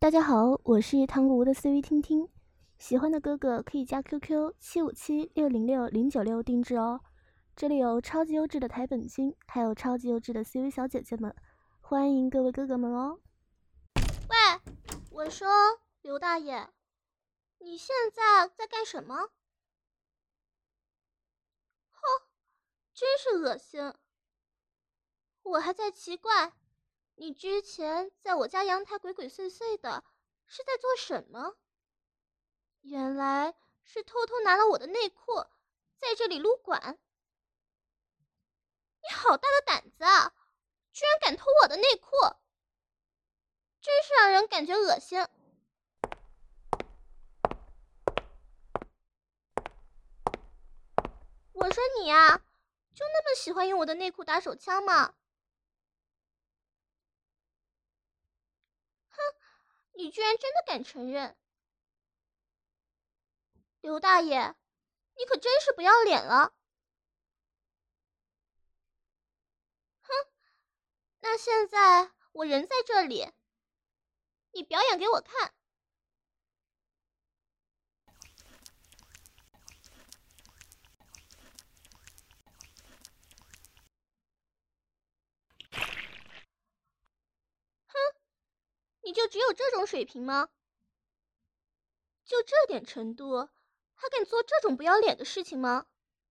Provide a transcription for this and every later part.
大家好，我是唐国无的思雨听听，喜欢的哥哥可以加 QQ 757606096定制哦。这里有超级优质的台本君，还有超级优质的思雨小姐姐们，欢迎各位哥哥们哦。 喂，我说刘大爷，你现在在干什么？哼，真是恶心！我还在奇怪，你之前在我家阳台鬼鬼祟祟的，是在做什么？原来是偷偷拿了我的内裤，在这里撸管。你好大的胆子啊！居然敢偷我的内裤，真是让人感觉恶心。我说你啊，就那么喜欢用我的内裤打手枪吗？哼，你居然真的敢承认！刘大爷，你可真是不要脸了！哼，那现在我人在这里，你表演给我看。哼，你就只有这种水平吗？就这点程度，还敢做这种不要脸的事情吗？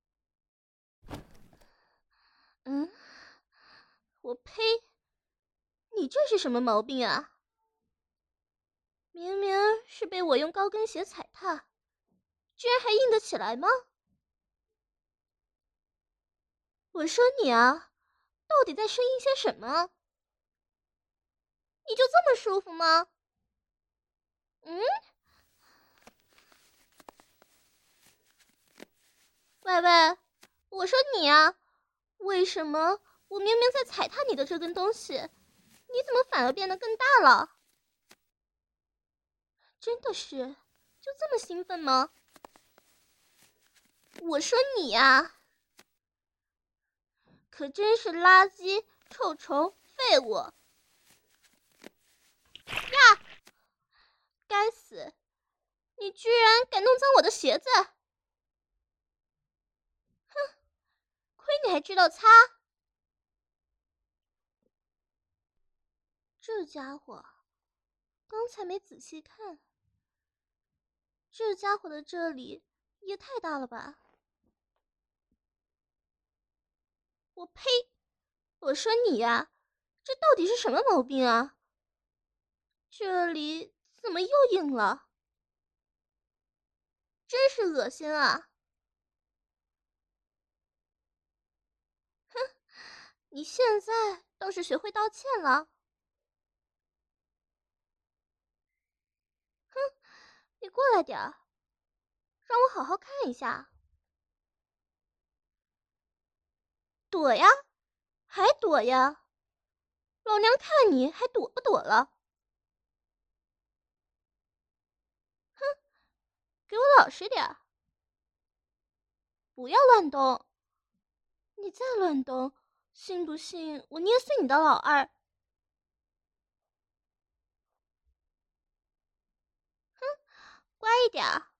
我呸！你这是什么毛病啊？明明是被我用高跟鞋踩踏，居然还硬得起来吗？我说你啊，到底在生硬些什么？你就这么舒服吗？喂喂，我说你啊，为什么我明明在踩踏你的这根东西，你怎么反而变得更大了？真的是，就这么兴奋吗？我说你啊，可真是垃圾、臭虫、废物呀！该死，你居然敢弄脏我的鞋子！亏你还知道擦！这家伙，刚才没仔细看，这家伙的这里也太大了吧！我呸！我说你呀，这到底是什么毛病啊？这里怎么又硬了？真是恶心啊！你现在倒是学会道歉了。你过来点儿，让我好好看一下。躲呀，还躲呀？老娘看你还躲不躲了？给我老实点儿，不要乱动！你再乱动，信不信我捏碎你的老二？乖一点儿。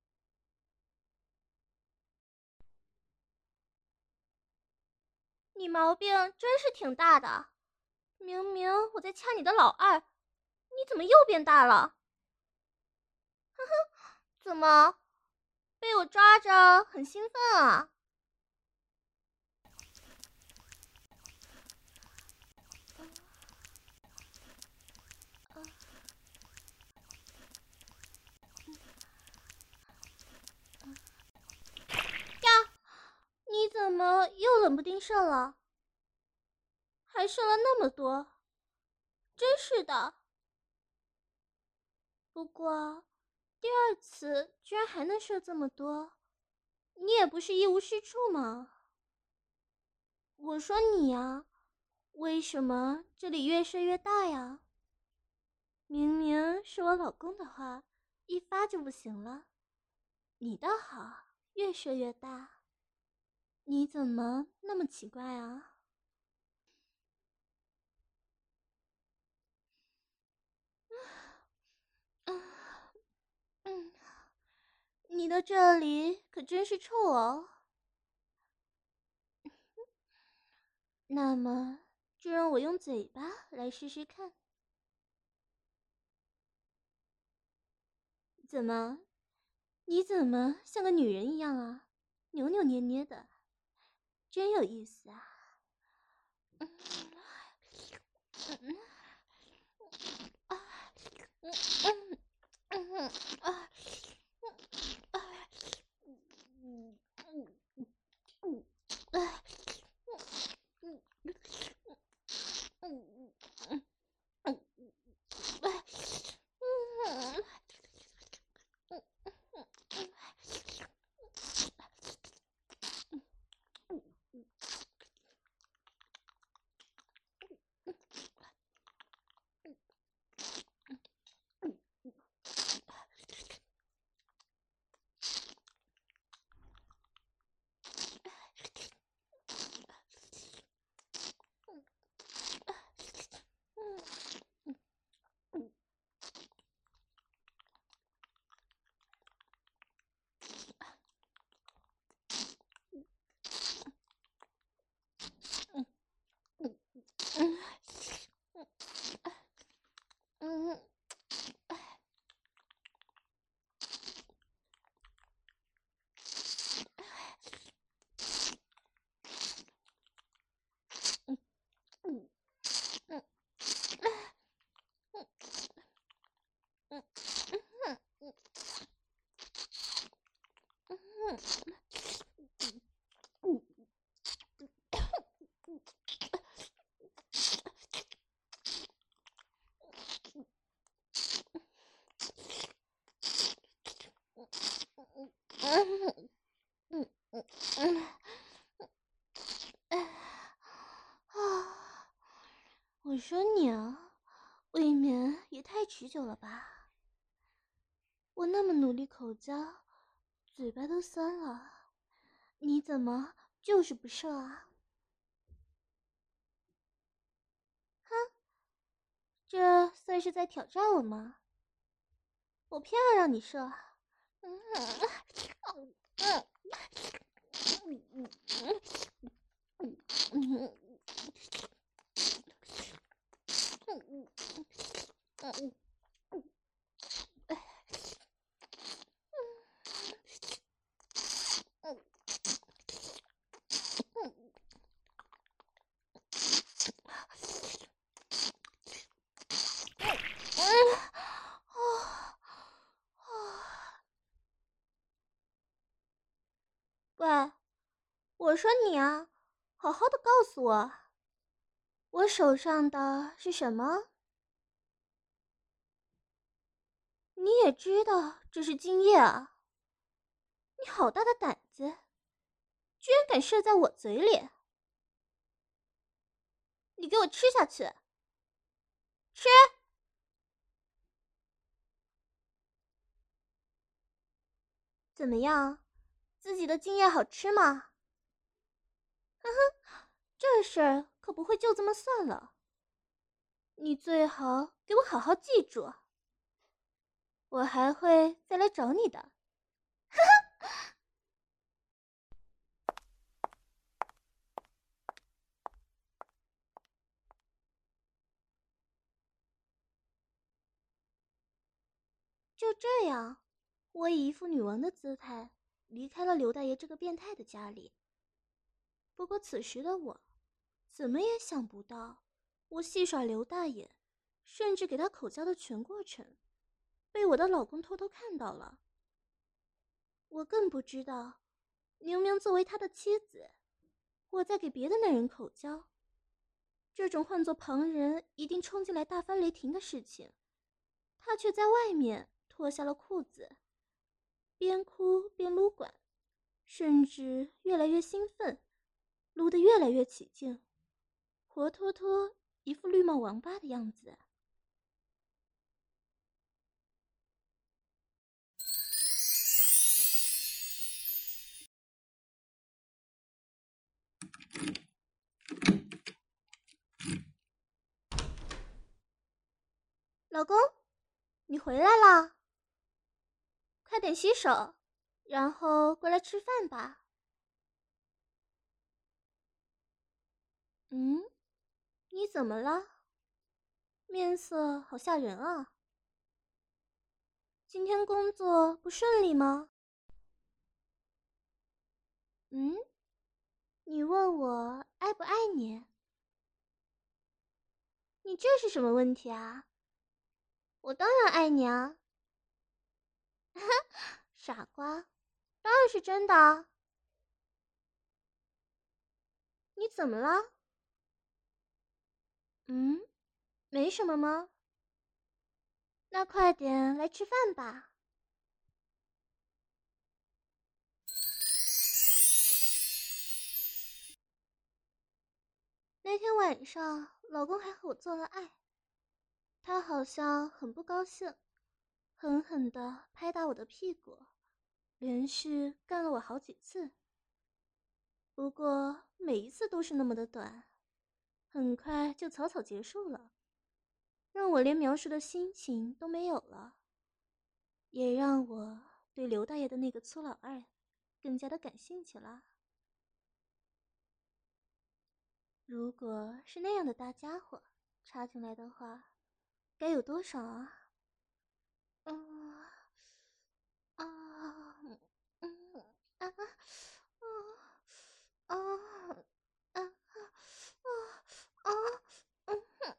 你毛病真是挺大的，明明我在掐你的老二，你怎么又变大了？怎么被我抓着很兴奋啊？呀，你怎么又冷不丁射了？还射了那么多，真是的。不过第二次居然还能射这么多，你也不是一无是处嘛。我说你呀，为什么这里越射越大呀？明明是我老公的话，一发就不行了。你倒好，越射越大。你怎么那么奇怪啊？ 的这里可真是臭哦。那么，就让我用嘴巴来试试看。怎么？你怎么像个女人一样啊？扭扭捏捏的，真有意思啊！我说你啊，未免也太持久了吧！我那么努力口交，嘴巴都酸了，你怎么就是不射啊？哼，这算是在挑战我吗？我偏要让你射。喂，我说你啊，好好的告诉我，我手上的是什么？你也知道这是精液啊！你好大的胆子，居然敢射在我嘴里！你给我吃下去！吃！怎么样，自己的精液好吃吗？呵呵，这事儿可不会就这么算了。你最好给我好好记住，我还会再来找你的。就这样，我以一副女王的姿态离开了刘大爷这个变态的家里。不过此时的我，怎么也想不到，我戏耍刘大爷，甚至给他口交的全过程，被我的老公偷偷看到了。我更不知道，明明作为他的妻子，我在给别的男人口交，这种换作旁人一定冲进来大发雷霆的事情，他却在外面脱下了裤子，边哭边撸管，甚至越来越兴奋，撸得越来越起劲，活脱脱一副绿帽王八的样子。老公，你回来啦！快点洗手， 然后过来吃饭吧。嗯，你怎么了？面色好吓人啊。今天工作不顺利吗？嗯，你问我爱不爱你？你这是什么问题啊？我当然爱你啊。傻瓜，当然是真的啊。你怎么了？嗯，没什么吗？那快点来吃饭吧。那天晚上，老公还和我做了爱，他好像很不高兴，狠狠地拍打我的屁股，连续干了我好几次。不过每一次都是那么的短，很快就草草结束了，让我连描述的心情都没有了，也让我对刘大爷的那个粗老二更加的感兴趣了。如果是那样的大家伙插进来的话，该有多爽啊！嗯啊嗯啊啊啊啊啊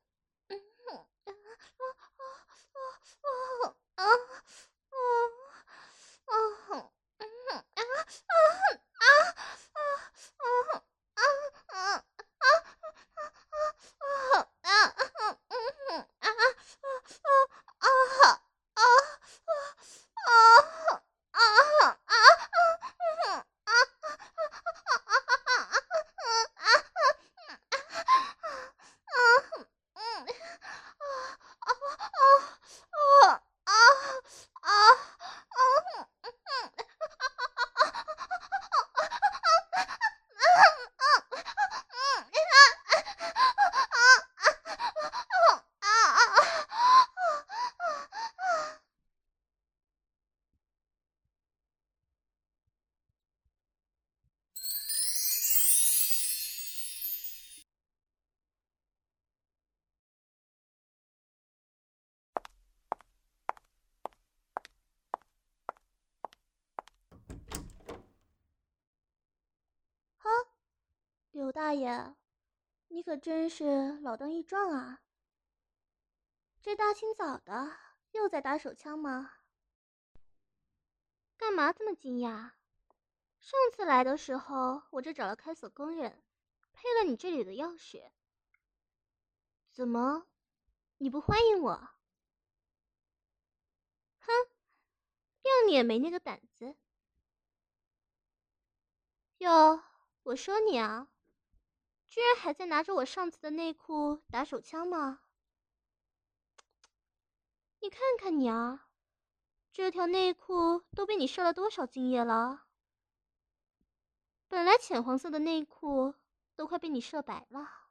刘大爷，你可真是老当益壮啊！这大清早的又在打手枪吗？干嘛这么惊讶？上次来的时候，我这找了看守工人，配了你这里的药水。怎么，你不欢迎我？哼，谅你也没那个胆子。哟，我说你啊，居然还在拿着我上次的内裤打手枪吗？你看看你啊，这条内裤都被你射了多少精液了？本来浅黄色的内裤都快被你射白了。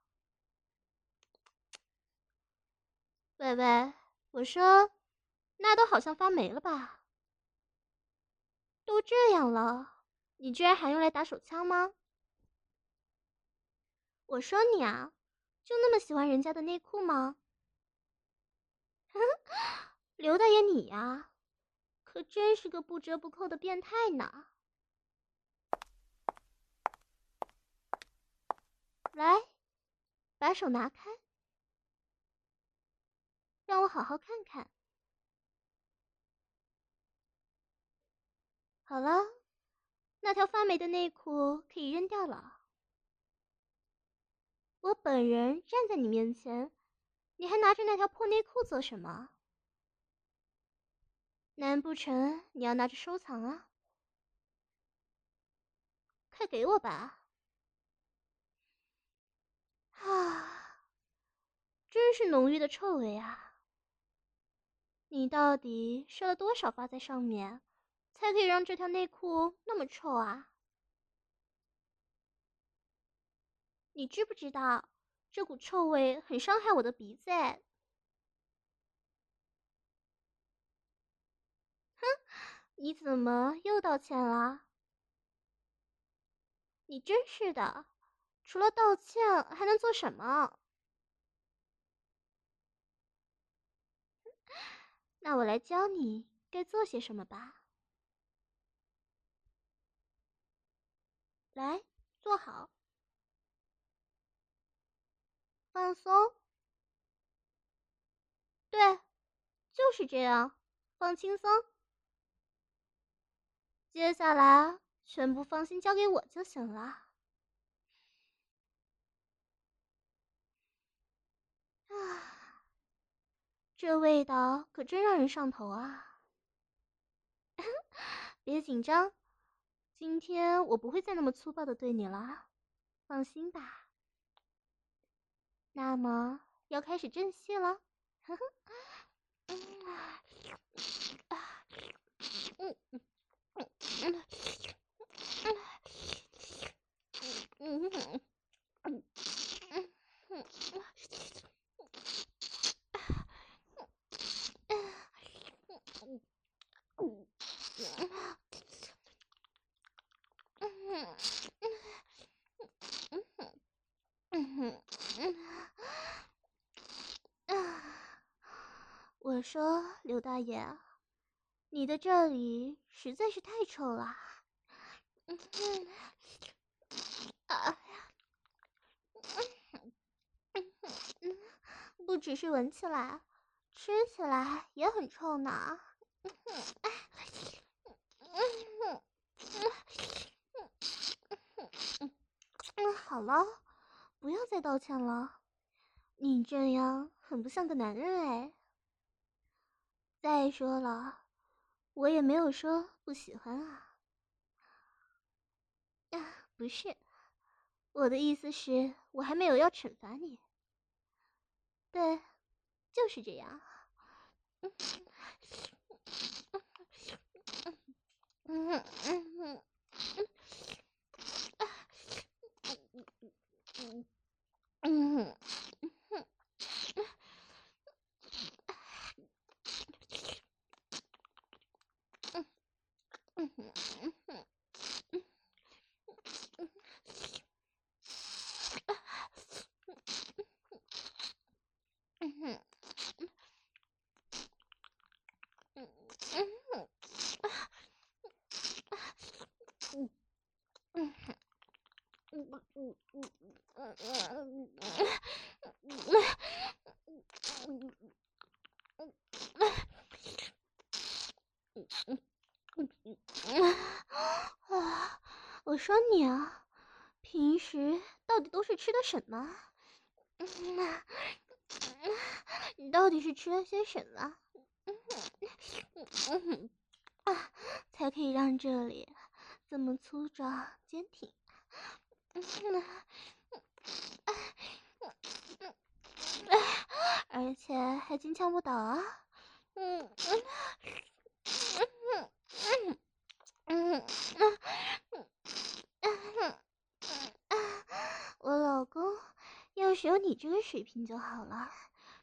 喂喂，我说，那都好像发霉了吧？都这样了，你居然还用来打手枪吗？我说你啊，就那么喜欢人家的内裤吗？刘大爷你呀，可真是个不折不扣的变态呢。来，把手拿开，让我好好看看。好了，那条发霉的内裤可以扔掉了。我本人站在你面前，你还拿着那条破内裤做什么？难不成你要拿着收藏啊？快给我吧！啊，真是浓郁的臭味啊！你到底射了多少发在上面，才可以让这条内裤那么臭啊？你知不知道，这股臭味很伤害我的鼻子哎？ 你怎么又道歉了？你真是的，除了道歉还能做什么？那我来教你该做些什么吧。来，坐好，放松。对，就是这样，放轻松。接下来全部放心交给我就行了。啊，这味道可真让人上头啊！别紧张，今天我不会再那么粗暴的对你了，放心吧。那么要开始正戏了。呵呵，我说刘大爷，你的这里实在是太臭了。不只是闻起来，吃起来也很臭呢。好了，不要再道歉了，你这样很不像个男人哎。再说了，我也没有说不喜欢啊。不是，我的意思是，我还没有要惩罚你。对，就是这样。我说你啊，平时到底都是吃的什么？你到底是吃了些什么？才可以让这里这么粗壮坚挺？而且还金枪不倒啊！我老公要是有你这个水平就好了。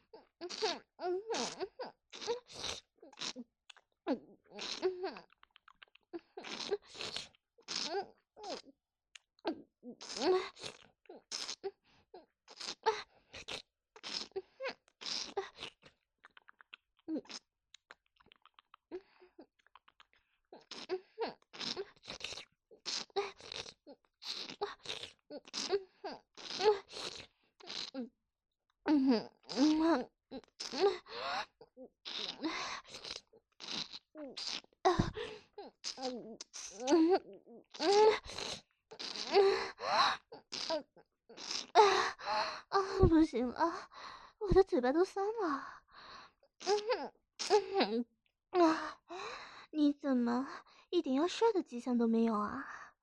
不行了，我的嘴巴都酸了。你怎么一点要射的迹象都没有啊？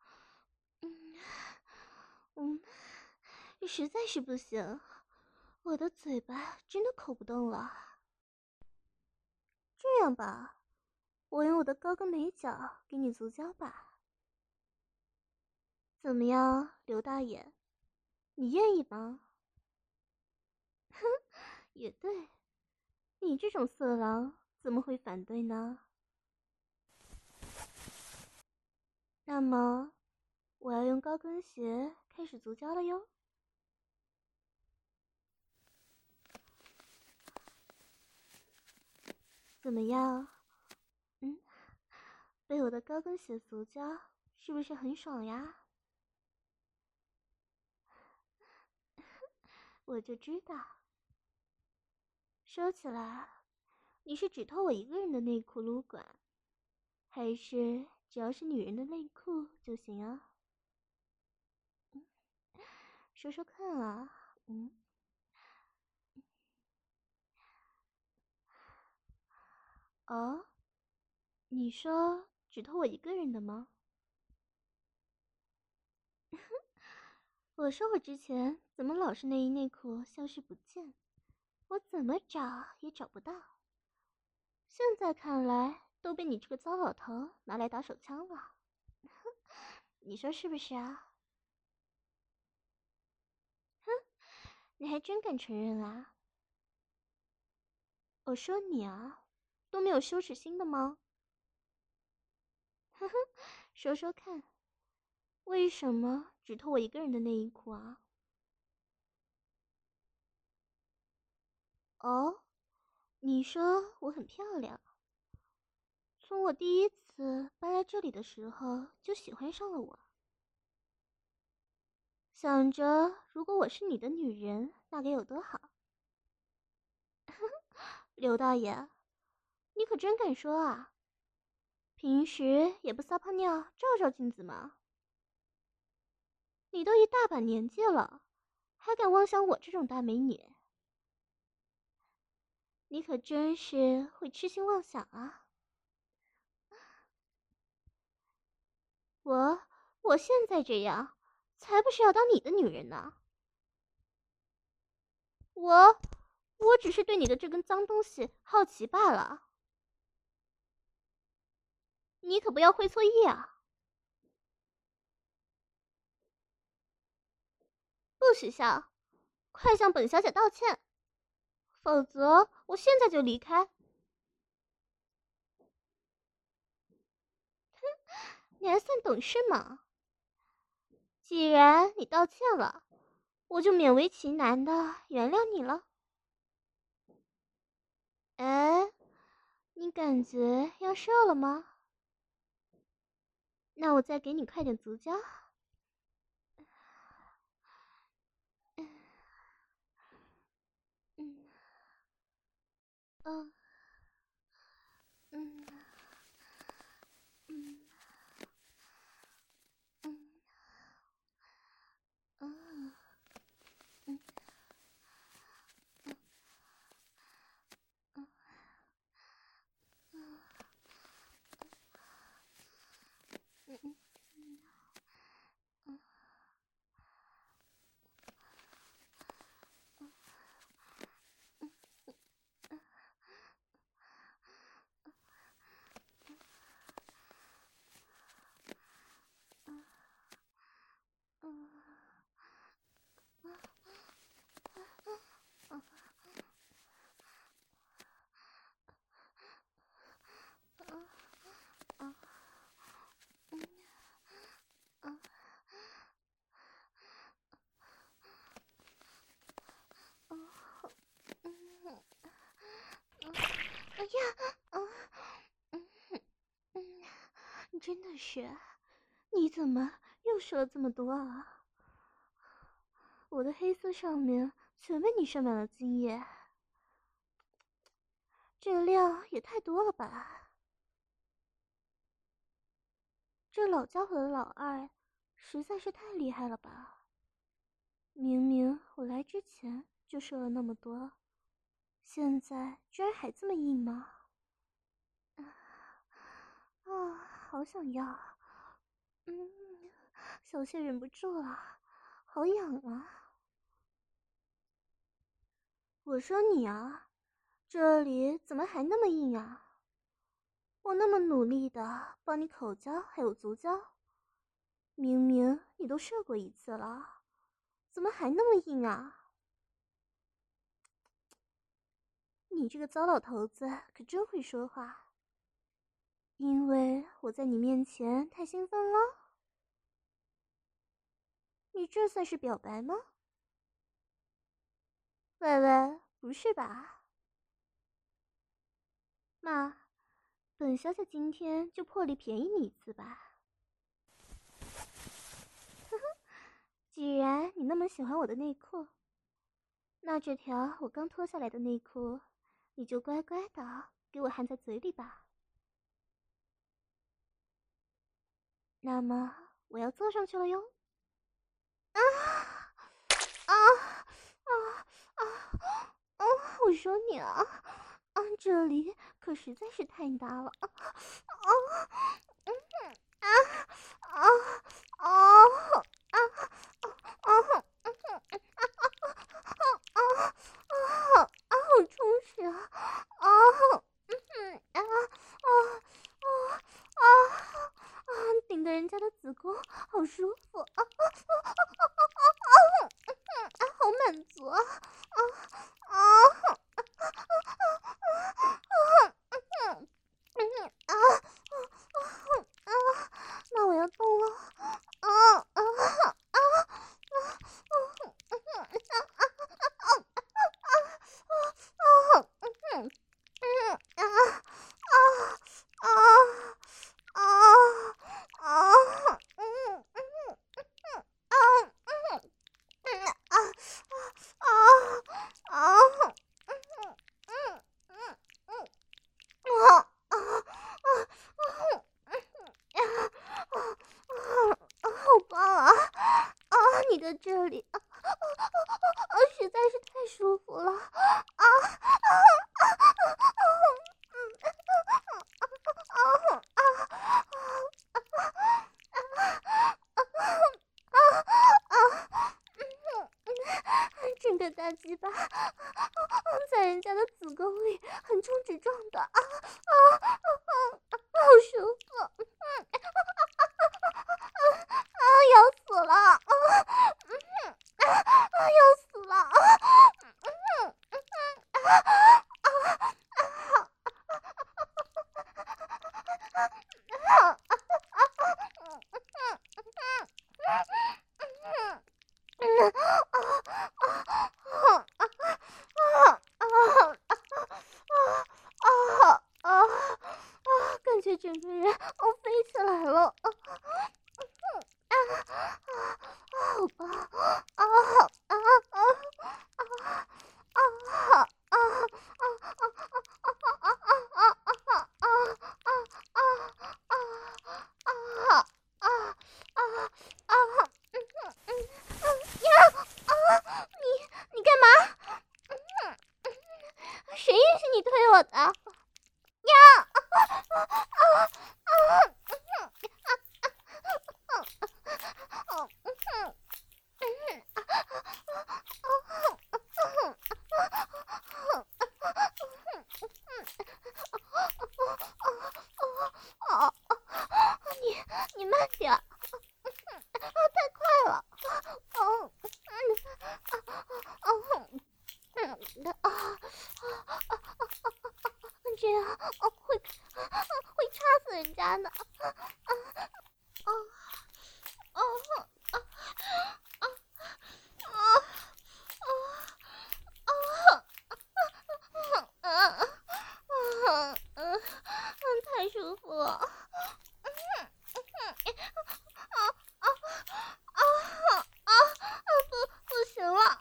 实在是不行，我的嘴巴真的口不动了。这样吧，我用我的高跟美脚给你足交吧。怎么样，刘大爷，你愿意吗？哼，也对，你这种色狼怎么会反对呢？ 那么，我要用高跟鞋开始足交了哟。怎么样？被我的高跟鞋足交，是不是很爽呀？我就知道。说起来，你是只脱我一个人的内裤撸管，还是只要是女人的内裤就行啊？说说看啊。哦，你说只脱我一个人的吗？我说我之前怎么老是内衣内裤消失不见，我怎么找也找不到。现在看来都被你这个糟老头拿来打手枪了，你说是不是啊？哼，你还真敢承认啊？我说你啊，都没有羞耻心的吗？呵呵，说说看，为什么只脱我一个人的内衣裤啊？哦，你说我很漂亮，从我第一次搬来这里的时候就喜欢上了我，想着如果我是你的女人，那该有多好。刘大爷，你可真敢说啊！平时也不撒泡尿照照镜子吗？你都一大把年纪了，还敢妄想我这种大美女？你可真是会痴心妄想啊！我现在这样，才不是要当你的女人呢。我只是对你的这根脏东西好奇罢了。你可不要会错意啊！不许笑，快向本小姐道歉，否则我现在就离开。你还算懂事吗？既然你道歉了，我就勉为其难的原谅你了。哎，你感觉要射了吗？那我再给你快点足交。嗯嗯嗯嗯嗯嗯嗯嗯嗯嗯哎呀，你真的是，你怎么又说了这么多啊？我的黑丝上面全被你射满了精液，这料也太多了吧？这老家伙的老二实在是太厉害了吧？明明我来之前就射了那么多，现在居然还这么硬吗？啊，好想要，嗯，小谢忍不住了，好痒啊！我说你啊，这里怎么还那么硬啊？我那么努力的帮你口交还有足交，明明你都射过一次了，怎么还那么硬啊？你这个糟老头子可真会说话。 因为我在你面前太兴奋了？你这算是表白吗？喂喂，不是吧？妈，本小姐今天就破例便宜你一次吧。呵呵，既然你那么喜欢我的内裤，那这条我刚脱下来的内裤，你就乖乖的给我含在嘴里吧。那么我要坐上去了哟。啊啊啊啊啊！我说你啊，这里可实在是太大了啊啊嗯啊啊啊啊啊好充实啊啊啊啊啊啊！顶着人家的子宫，好舒服啊！好满足啊！那我要动了！好棒啊！你的这里实在是太舒服了整个大鸡巴在人家的子宫里横冲直撞的好舒服要死了要死了感觉整个人飞起来了好棒你干嘛？谁允许你推我的？呀！你慢点，太快了。这样会插死人家的。太舒服了。不行了。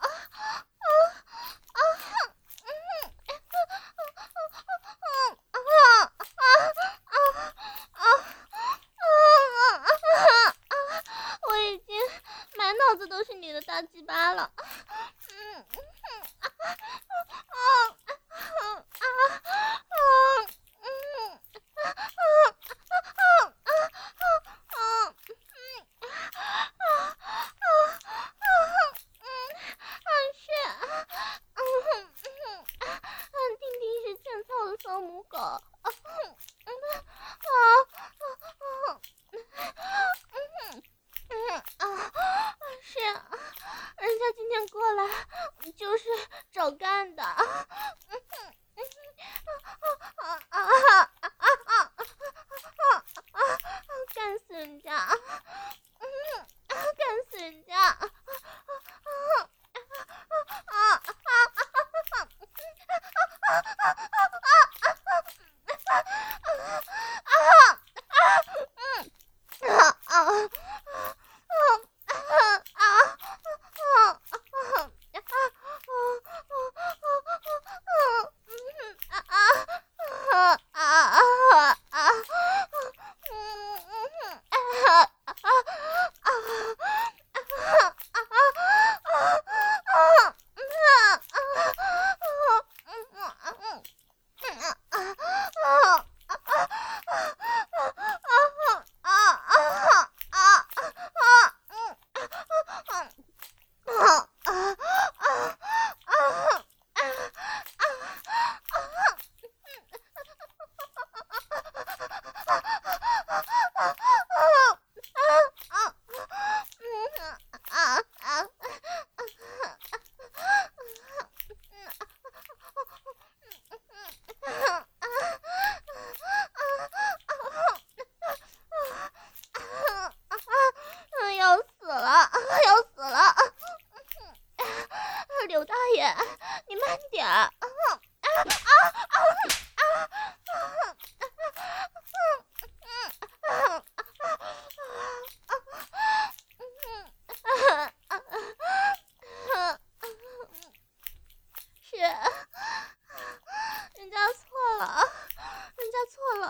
我已经满脑子都是你的大鸡巴了。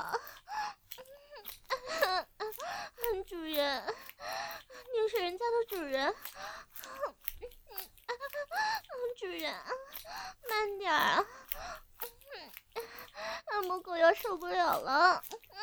主人，你是人家的主人。主人，慢点啊！母狗要受不了了。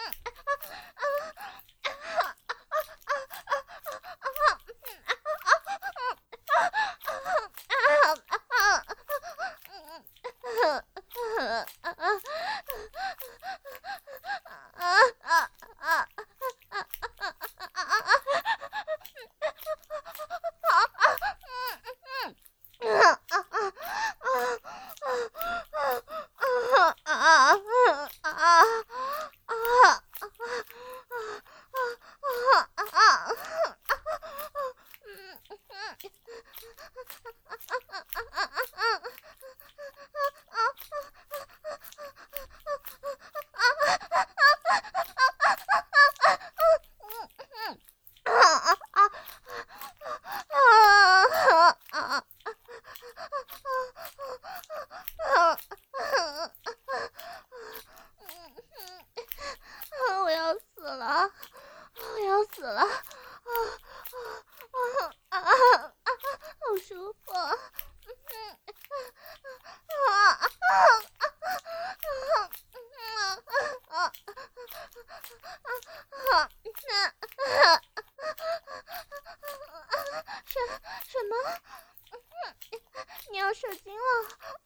射精了，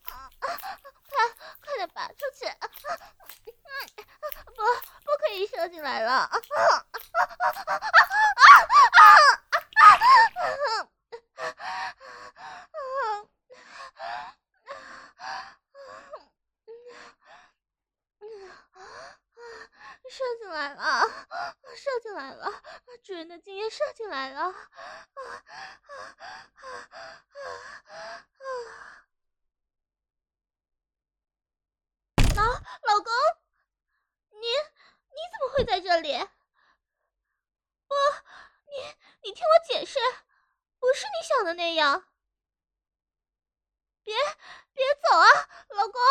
快点拔出去！不可以射进来了！射进来了，射进来了！主人的精液射进来了！老公，你怎么会在这里？不，你听我解释，不是你想的那样。别走啊，老公！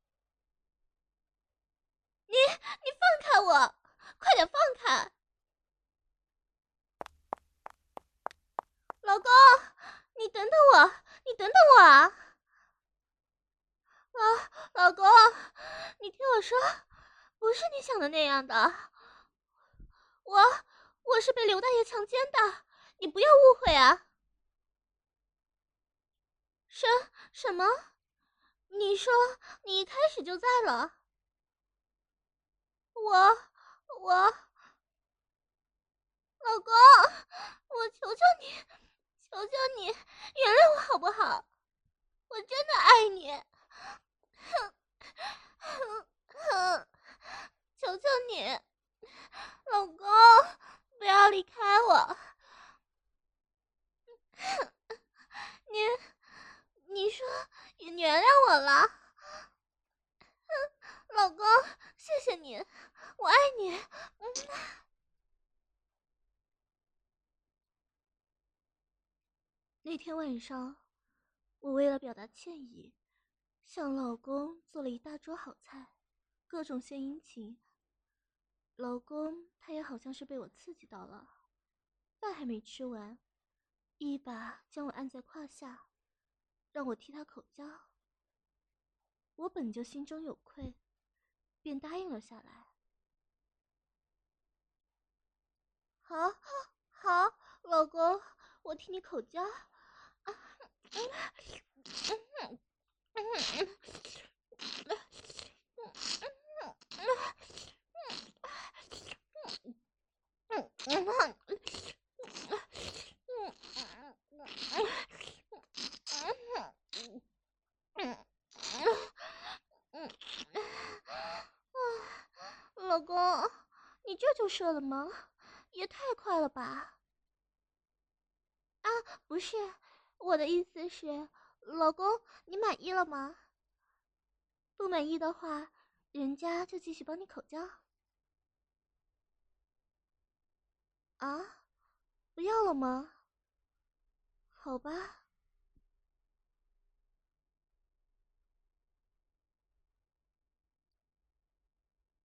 你放开我，快点放开！老公，你等等我，啊！老公，你听我说，不是你想的那样的。我是被刘大爷强奸的，你不要误会啊！什么？你说你一开始就在了？我，老公，我求你，原谅我好不好？我真的爱你。求求你，老公，不要离开我。你说你原谅我了？老公，谢谢你，我爱你。那天晚上，我为了表达歉意，向老公做了一大桌好菜，各种献殷勤。老公他也好像是被我刺激到了，饭还没吃完，一把将我按在胯下，让我替他口交。我本就心中有愧，便答应了下来。好，老公，我替你口交。老公，你这就射了吗？也太快了吧！啊，不是，我的意思是，老公，你满意了吗？不满意的话，人家就继续帮你口交。啊，不要了吗？好吧。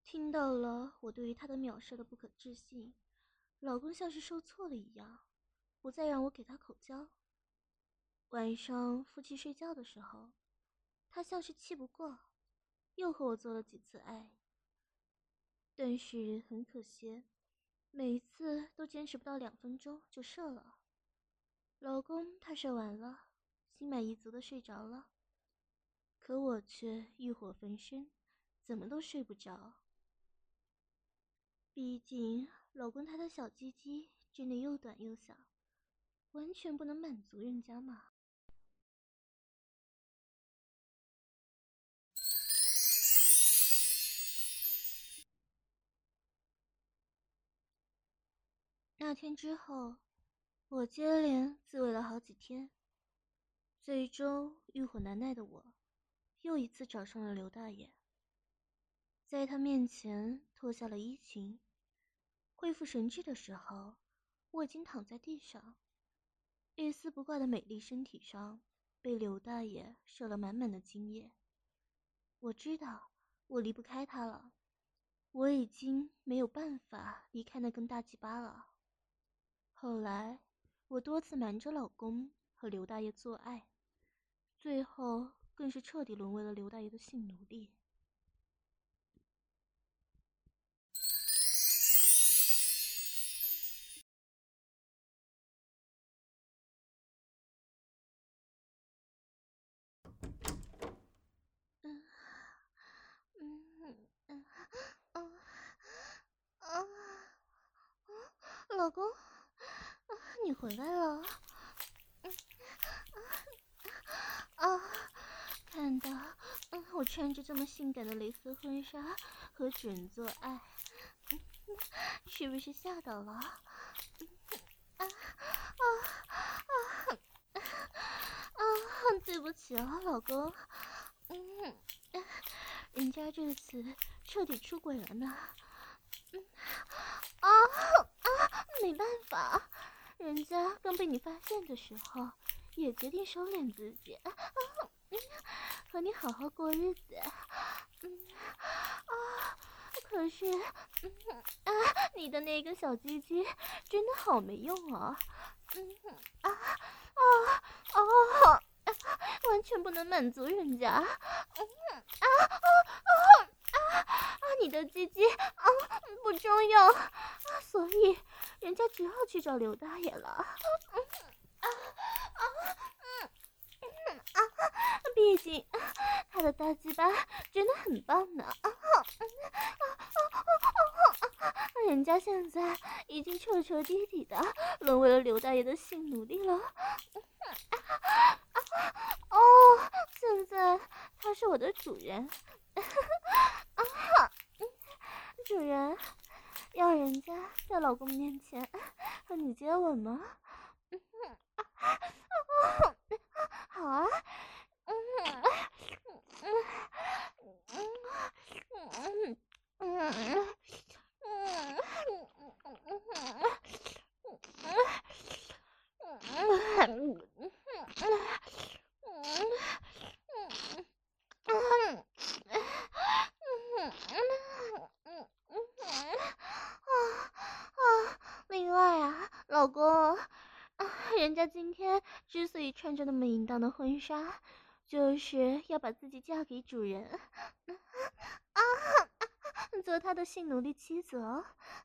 听到了我对于他的秒射的不可置信，老公像是受挫了一样，不再让我给他口交。晚上夫妻睡觉的时候，他像是气不过，又和我做了几次爱。但是很可惜，每一次都坚持不到2分钟就射了。老公他射完了，心满意足的睡着了，可我却欲火焚身，怎么都睡不着。毕竟老公他的小鸡鸡真的又短又小，完全不能满足人家嘛。那天之后，我接连自慰了好几天，最终欲火难耐的我，又一次找上了刘大爷。在他面前脱下了衣裙，恢复神智的时候，我已经躺在地上，一丝不挂的美丽身体上被刘大爷射了满满的精液。我知道我离不开他了，我已经没有办法离开那根大鸡巴了。后来我多次瞒着老公和刘大爷做爱，最后更是彻底沦为了刘大爷的性奴隶。老公，你回来了。看到我穿着这么性感的蕾丝婚纱和主人做爱，是不是吓到了？对不起啊，老公。人家这次彻底出轨了呢。没办法，人家刚被你发现的时候，也决定收敛自己，和你好好过日子。可是，你的那个小鸡鸡真的好没用啊！完全不能满足人家。你的鸡鸡不中用，所以人家只好去找刘大爷了。毕竟他的大鸡巴真的很棒呢。人家现在已经彻彻底底的沦为了刘大爷的性奴隶了。现在他是我的主人。主人，要人家在老公面前和你接吻吗？好啊。另外啊，老公，人家今天之所以穿着那么淫荡的婚纱，就是要把自己嫁给主人，做他的性奴隶妻子哦。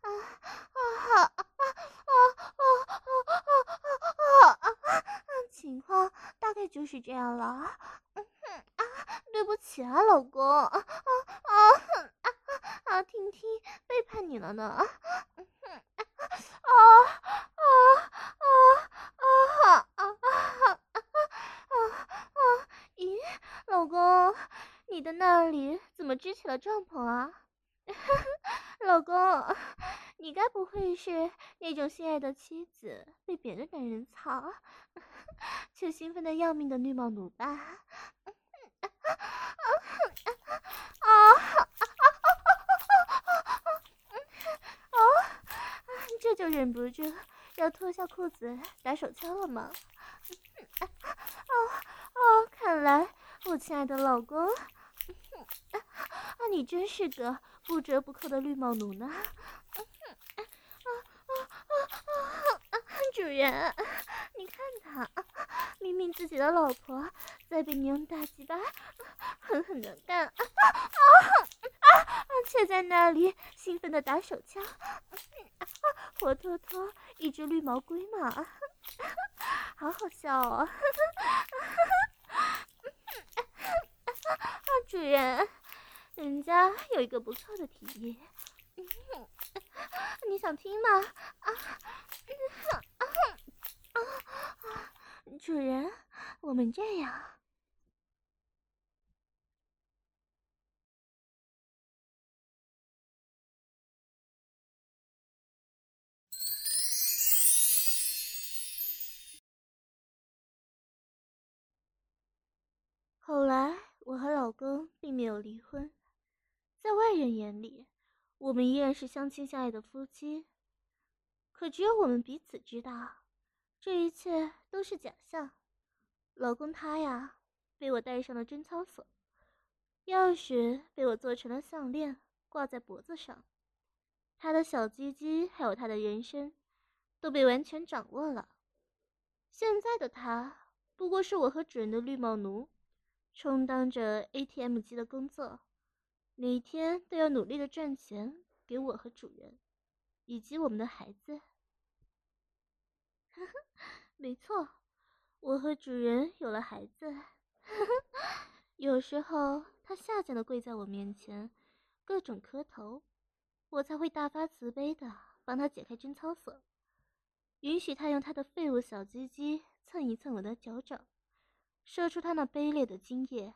情况大概就是这样了。对不起啊，老公。听听背叛你了呢。咦，老公，你的那里怎么支起了帐篷啊？老公，你该不会是那种心爱的妻子被别的男人操，却兴奋的要命的绿帽奴吧？这就忍不住要脱下裤子打手枪了吗？看来我亲爱的老公，你真是个不折不扣的绿帽奴呢。主人，你看他，明明自己的老婆在被你用大鸡巴狠狠的干，却在那里兴奋的打手枪，活脱脱一只绿毛龟嘛，好好笑哦。主人，人家有一个不错的提议，你想听吗？主人，我们这样。后来，我和老公并没有离婚，在外人眼里，我们依然是相亲相爱的夫妻。可只有我们彼此知道，这一切都是假象。老公他呀，被我戴上了贞操锁，钥匙被我做成了项链，挂在脖子上。他的小鸡鸡还有他的人生，都被完全掌握了。现在的他，不过是我和主人的绿帽奴，充当着 ATM 机的工作，每天都要努力的赚钱给我和主人，以及我们的孩子。没错，我和主人有了孩子。有时候他下贱的跪在我面前，各种磕头，我才会大发慈悲的帮他解开贞操锁，允许他用他的废物小鸡鸡蹭一蹭我的脚掌，射出他那卑劣的精液。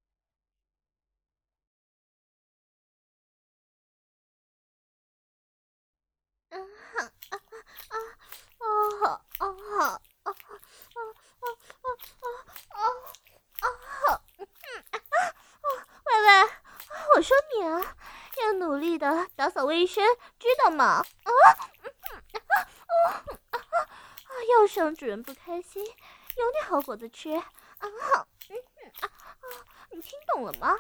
喂喂，我说你啊，要努力的打扫卫生，知道吗？要是让主人不开心，有你好果子吃啊！你听懂了吗？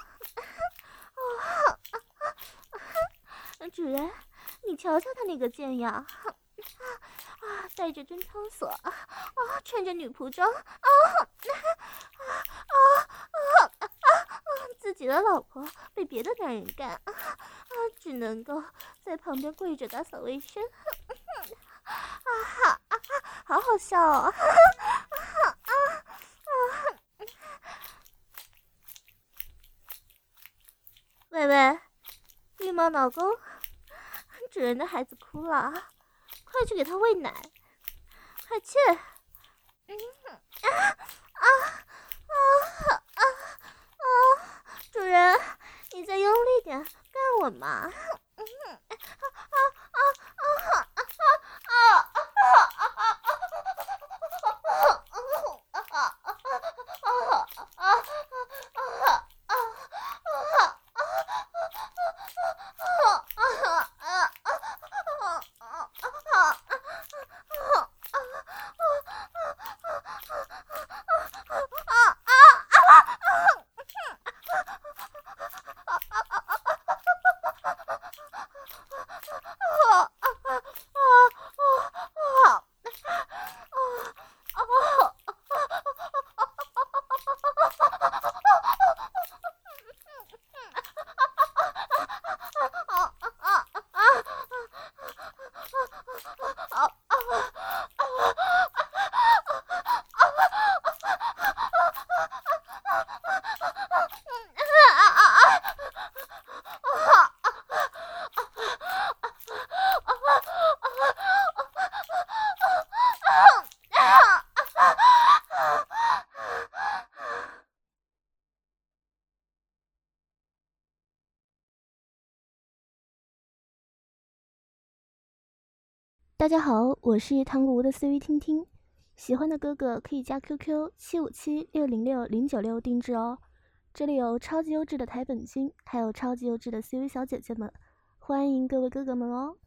主人，你瞧瞧他那个贱样，带着贞操锁，穿着女仆装，自己的老婆被别的男人干，只能够在旁边跪着打扫卫生，好好笑哦！喂喂，绿毛老公，主人的孩子哭了，快去给他喂奶，快去！主人，你再用力点干我嘛！ 大家好，我是糖果屋的思雨听听，喜欢的哥哥可以加 QQ 757606096定制哦。这里有超级优质的台本君，还有超级优质的 CV 小姐姐们，欢迎各位哥哥们哦。